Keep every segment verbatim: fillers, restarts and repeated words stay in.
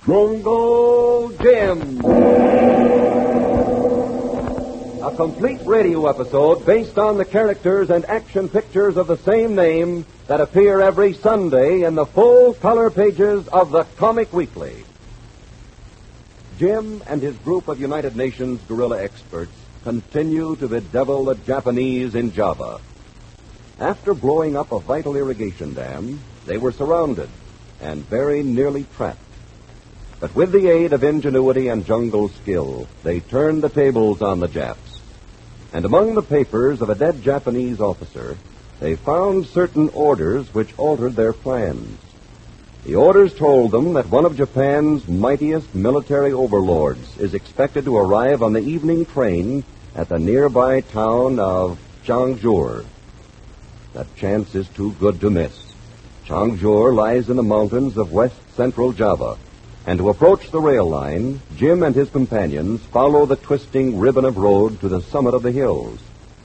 Jungle Jim. A complete radio episode based on the characters and action pictures of the same name that appear every Sunday in the full color pages of the Comic Weekly. Jim and his group of United Nations guerrilla experts continue to bedevil the Japanese in Java. After blowing up a vital irrigation dam, they were surrounded and very nearly trapped. But with the aid of ingenuity and jungle skill, they turned the tables on the Japs. And among the papers of a dead Japanese officer, they found certain orders which altered their plans. The orders told them that one of Japan's mightiest military overlords is expected to arrive on the evening train at the nearby town of Changjur. That chance is too good to miss. Changjur lies in the mountains of west-central Java, and to approach the rail line, Jim and his companions follow the twisting ribbon of road to the summit of the hills.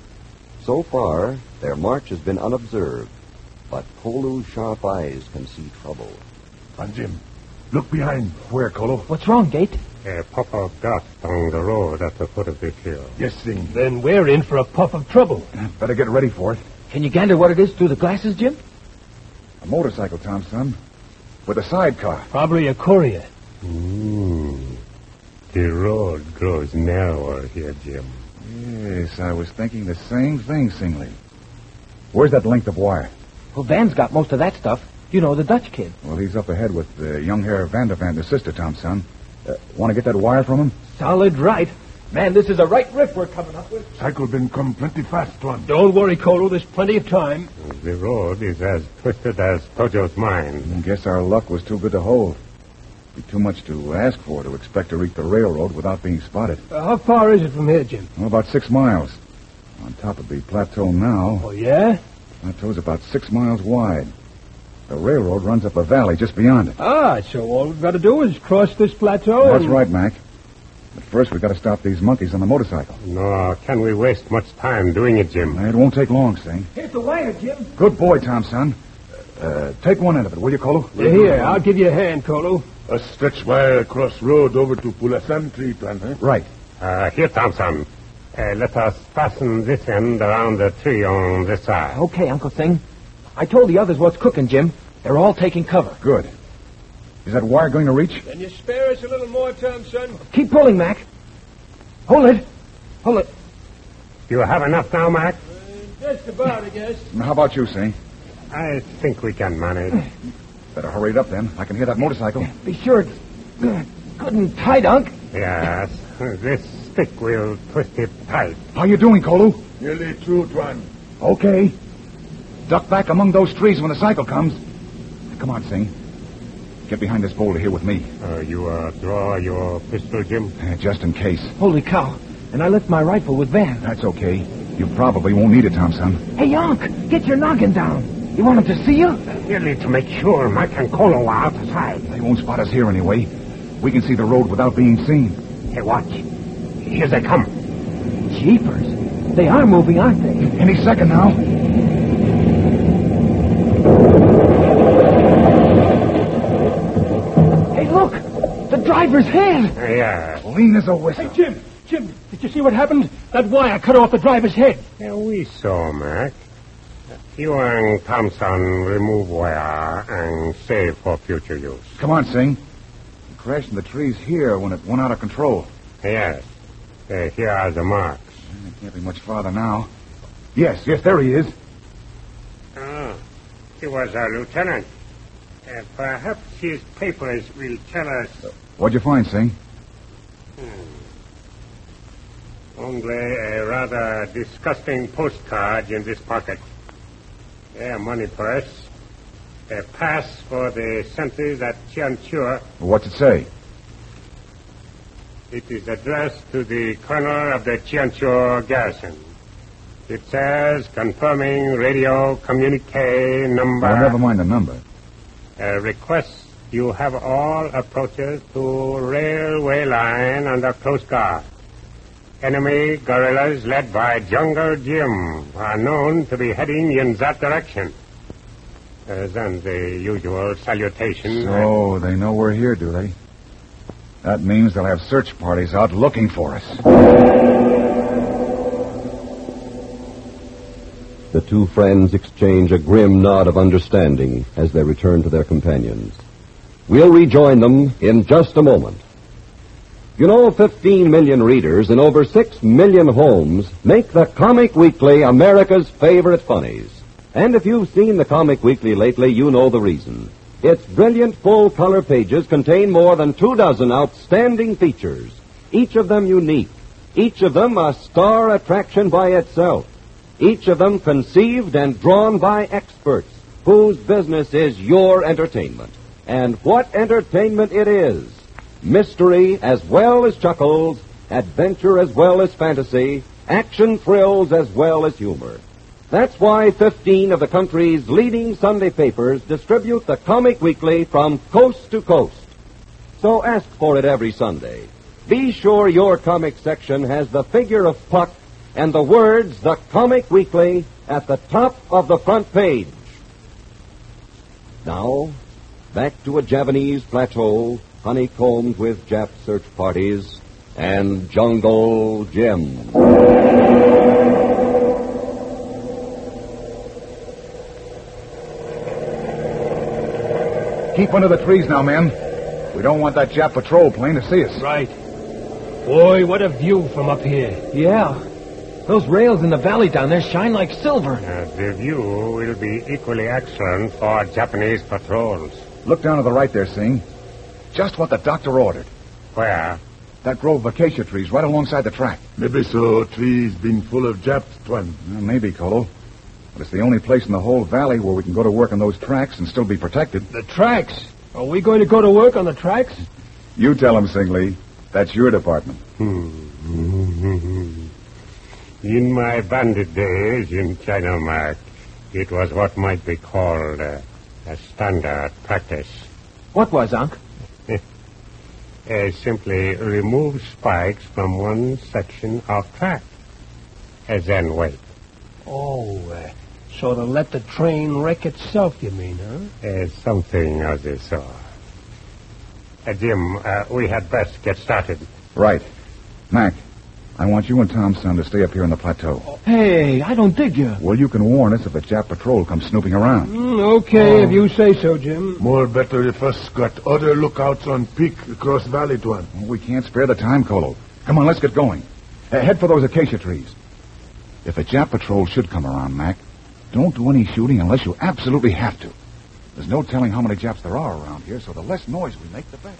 So far, their march has been unobserved, but Kolu's sharp eyes can see trouble. And Jim, look behind. Where, Kolu? What's wrong, Gate? A puff of dust on the road at the foot of this hill. Yes, Sing. Then we're in for a puff of trouble. Better get ready for it. Can you gander what it is through the glasses, Jim? A motorcycle, Tom, son. With a sidecar. Probably a courier. Hmm. The road grows narrower here, Jim. Yes, I was thinking the same thing, Singley. Where's that length of wire? Well, Van's got most of that stuff. You know, the Dutch kid. Well, he's up ahead with uh, young Herr Vandervan, the sister, Tom, son. Uh, Want to get that wire from him? Solid right. Man, this is a right riff we're coming up with. Cycle been come plenty fast, one. Don't worry, Kolu. There's plenty of time. The road is as twisted as Tojo's mind. I guess our luck was too good to hold. Be too much to ask for to expect to reach the railroad without being spotted. Uh, how far is it from here, Jim? Well, about six miles. On top of the plateau now. Oh, yeah? Plateau's about six miles wide. The railroad runs up a valley just beyond it. Ah, so all we've got to do is cross this plateau. That's and... right, Mac. But first, we've got to stop these monkeys on the motorcycle. Nor can we waste much time doing it, Jim. It won't take long, Sing. Here's the wire, Jim. Good boy, Tom, son. Uh, take one end of it, will you, Kolu? Yeah, here, I'll give you a hand, Kolu. A stretch wire across road over to Pulasan tree, Tuan, huh? Right. Uh, here, Thompson. Uh, let us fasten this end around the tree on this side. Okay, Uncle Sing. I told the others what's cooking, Jim. They're all taking cover. Good. Is that wire going to reach? Can you spare us a little more time, son? Keep pulling, Mac. Hold it. Hold it. You have enough now, Mac? Uh, just about, I guess. How about you, Sing? I think we can manage. Better hurry it up, then. I can hear that motorcycle. Be sure it's good, good and tight, Unc. Yes. This stick will twist it tight. How you doing, Kolu? Nearly through, Tuan. Okay. Duck back among those trees when the cycle comes. Come on, Sing. Get behind this boulder here with me. Uh, you uh, draw your pistol, Jim? Uh, just in case. Holy cow. And I left my rifle with Van. That's okay. You probably won't need it, Tom, son. Hey, Unc, get your noggin down. You want him to see you? Merely to make sure Mike and Kolo are outside. They won't spot us here anyway. We can see the road without being seen. Hey, watch. Here they come. Jeepers. They are moving, aren't they? Any second now. Hey, look. The driver's head. Yeah. Lean as a whistle. Hey, Jim. Jim, did you see what happened? That wire cut off the driver's head. Yeah, we saw, Mac. You and Thompson remove wire and save for future use. Come on, Sing. We crashed in the trees here when it went out of control. Yes. Uh, here are the marks. It can't be much farther now. Yes, yes, there he is. Ah, he was a lieutenant. Uh, perhaps his papers will tell us... What'd you find, Sing? Hmm. Only a rather disgusting postcard in this pocket. Yeah, money purse. A pass for the sentries at Chianchur. What's it say? It is addressed to the colonel of the Chianchur garrison. It says, confirming radio communique number... Oh, never mind the number. Uh, request you have all approaches to railway line under close guard. Enemy guerrillas led by Jungle Jim are known to be heading in that direction. Uh, then the usual salutation. So they know we're here, do they? That means they'll have search parties out looking for us. The two friends exchange a grim nod of understanding as they return to their companions. We'll rejoin them in just a moment. You know, fifteen million readers in over six million homes make the Comic Weekly America's favorite funnies. And if you've seen the Comic Weekly lately, you know the reason. Its brilliant full-color pages contain more than two dozen outstanding features, each of them unique, each of them a star attraction by itself, each of them conceived and drawn by experts whose business is your entertainment. And what entertainment it is! Mystery as well as chuckles, adventure as well as fantasy, action thrills as well as humor. That's why fifteen of the country's leading Sunday papers distribute the Comic Weekly from coast to coast. So ask for it every Sunday. Be sure your comic section has the figure of Puck and the words, The Comic Weekly, at the top of the front page. Now, back to a Japanese plateau honeycombed with Jap search parties and Jungle Jim. Keep under the trees now, men. We don't want that Jap patrol plane to see us. Right. Boy, what a view from up here. Yeah. Those rails in the valley down there shine like silver. Uh, the view will be equally excellent for Japanese patrols. Look down to the right there, Sing. Just what the doctor ordered. Where? That grove of acacia trees right alongside the track. Maybe so. Trees been full of Japs, Twan. Well, maybe, Colo. But it's the only place in the whole valley where we can go to work on those tracks and still be protected. The tracks? Are we going to go to work on the tracks? You tell him, Sing Lee. That's your department. In my bandit days in China, Mark, it was what might be called uh, a standard practice. What was, Unc? Uh, simply remove spikes from one section of track, and then wait. Oh, uh, so to let the train wreck itself, you mean, huh? Uh, something of the sort. Uh, Jim, uh, we had best get started. Right. Mac, I want you and Tom's son to stay up here on the plateau. Hey, I don't dig you. Well, you can warn us if a Jap patrol comes snooping around. Mm, okay, if you say so, Jim. More better if us got other lookouts on peak across valley, Twan. Well, we can't spare the time, Colo. Come on, let's get going. Uh, head for those acacia trees. If a Jap patrol should come around, Mac, don't do any shooting unless you absolutely have to. There's no telling how many Japs there are around here, so the less noise we make, the better.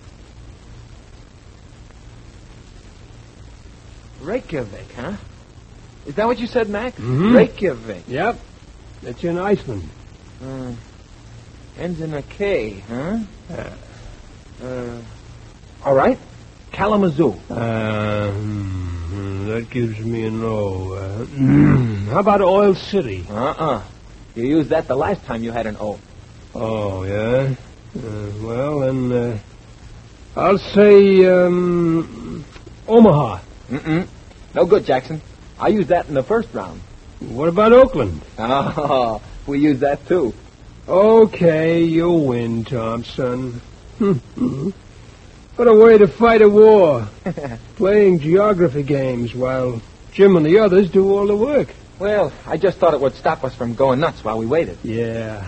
Reykjavik, huh? Is that what you said, Mac? Mm-hmm. Reykjavik. Yep. It's in Iceland. Uh, ends in a K, huh? Uh, uh, all right. Kalamazoo. Uh, hmm, that gives me a no. Uh, hmm, how about Oil City? Uh-uh. You used that the last time you had an O. Oh, yeah? Uh, well, then, uh, I'll say, um, Omaha. Mm-mm. No good, Jackson. I used that in the first round. What about Oakland? Oh, we used that, too. Okay, you win, Thompson. What a way to fight a war. Playing geography games while Jim and the others do all the work. Well, I just thought it would stop us from going nuts while we waited. Yeah.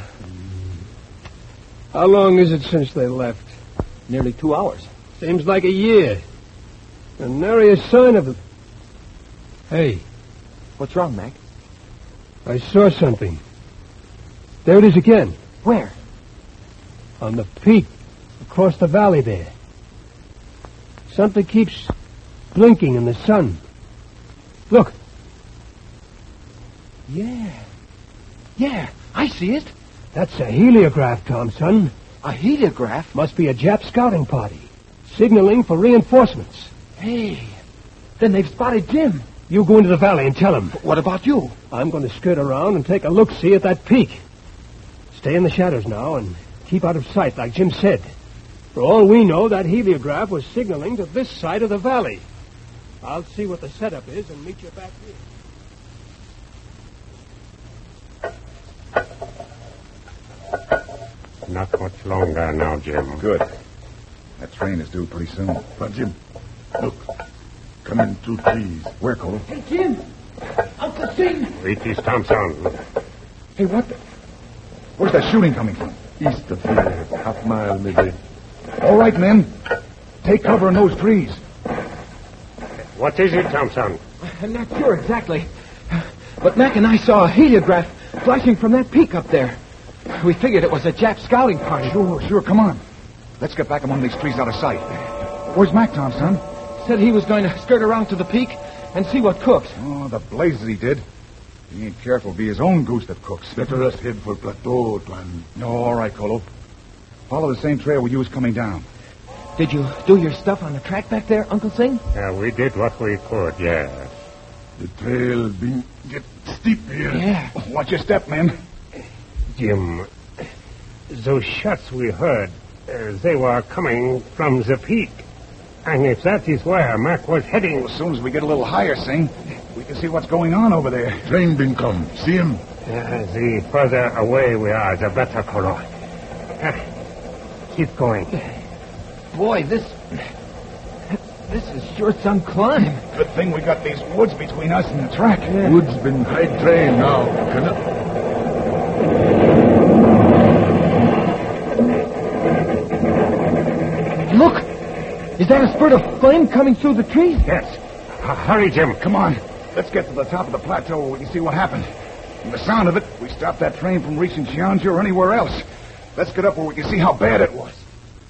How long is it since they left? Nearly two hours. Seems like a year. And nary a sign of them. Hey, What's wrong, Mac? I saw something. There it is again. Where? On the peak across the valley there. Something keeps blinking in the sun. Look. Yeah. Yeah, I see it. That's a heliograph, Thompson. A heliograph? Must be a Jap scouting party. Signaling for reinforcements. Hey, then they've spotted Jim. You go into the valley and tell him. What about you? I'm going to skirt around and take a look-see at that peak. Stay in the shadows now and keep out of sight, like Jim said. For all we know, that heliograph was signaling to this side of the valley. I'll see what the setup is and meet you back here. Not much longer now, Jim. Good. That train is due pretty soon. But Jim, look. Coming two trees. Where, Cole? Hey, Jim! Uncle Sing! It is Thompson. Hey, what the... Where's that shooting coming from? East of here. Half mile, maybe. All right, men. Take cover in those trees. What is it, Thompson? I'm not sure exactly. But Mac and I saw a heliograph flashing from that peak up there. We figured it was a Jap scouting party. Sure, sure, come on. Let's get back among these trees out of sight. Where's Mac, Thompson? Said he was going to skirt around to the peak and see what cooks. Oh, the blazes he did. He ain't careful, be his own goose that cooks. Better us head for Plateau, Tuan. No, all right, Colo. Follow the same trail we used coming down. Did you do your stuff on the track back there, Uncle Sing? Uh, we did what we could, yes. The trail been get steep here. Yeah. Watch your step, men. Jim, those shots we heard, uh, they were coming from the peak. And if that is where Mac was heading... As soon as we get a little higher, Sing, we can see what's going on over there. Train been come. See him? Uh, the further away we are, the better, Colo. Uh, keep going. Boy, this... This is sure some climb. Good thing we got these woods between us and the track. Yeah. Woods been high train now. Cannot... Look! Is that a spurt of flame coming through the trees? Yes. Uh, hurry, Jim. Come on. Let's get to the top of the plateau where we can see what happened. From the sound of it, we stopped that train from reaching Cheonju or anywhere else. Let's get up where we can see how bad it was.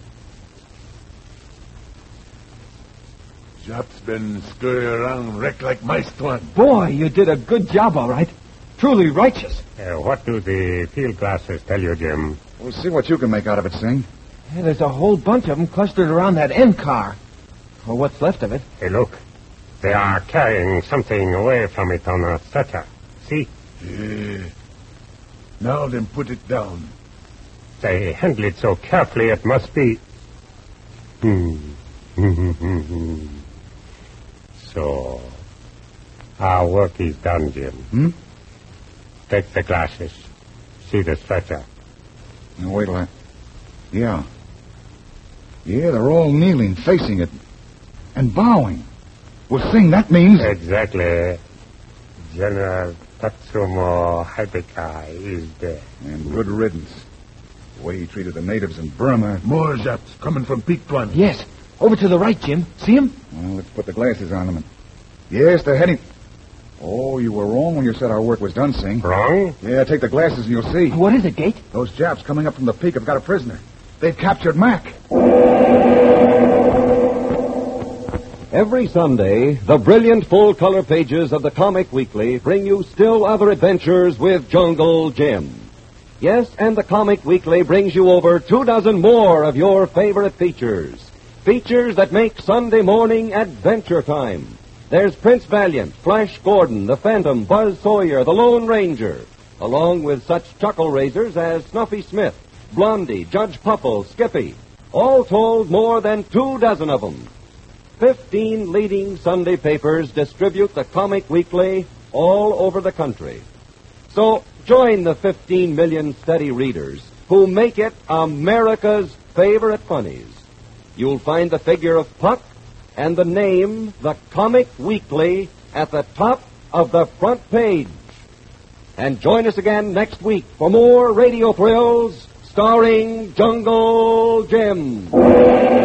Japs been scurry around wreck like mice, Tuan. Boy, you did a good job, all right. Truly righteous. Uh, what do the field glasses tell you, Jim? We'll see what you can make out of it, Sing. Yeah, there's a whole bunch of them clustered around that end car. Or what's left of it. Hey, look. They are carrying something away from it on a stretcher. See? Yeah. Now then put it down. They handle it so carefully it must be... Hmm. So, our work is done, Jim. Hmm? Take the glasses. See the stretcher. Now, wait till I... Yeah. Yeah, they're all kneeling, facing it. And bowing. Well, Sing, that means... Exactly. General Tatsumo Hibika is dead. And good riddance. The way he treated the natives in Burma. More Japs coming from Peak, Tuan. Yes. Over to the right, Jim. See him? Well, let's put the glasses on them. And... Yes, they're heading... Oh, you were wrong when you said our work was done, Sing. Wrong? Yeah, take the glasses and you'll see. What is it, Gate? Those Japs coming up from the peak have got a prisoner. They've captured Mac. Every Sunday, the brilliant full-color pages of the Comic Weekly bring you still other adventures with Jungle Jim. Yes, and the Comic Weekly brings you over two dozen more of your favorite features. Features that make Sunday morning adventure time. There's Prince Valiant, Flash Gordon, the Phantom, Buzz Sawyer, the Lone Ranger, along with such chuckle raisers as Snuffy Smith, Blondie, Judge Puffle, Skippy. All told, more than two dozen of them. Fifteen leading Sunday papers distribute the Comic Weekly all over the country. So join the fifteen million steady readers who make it America's favorite funnies. You'll find the figure of Puck and the name, the Comic Weekly, at the top of the front page. And join us again next week for more radio thrills starring Jungle Jim.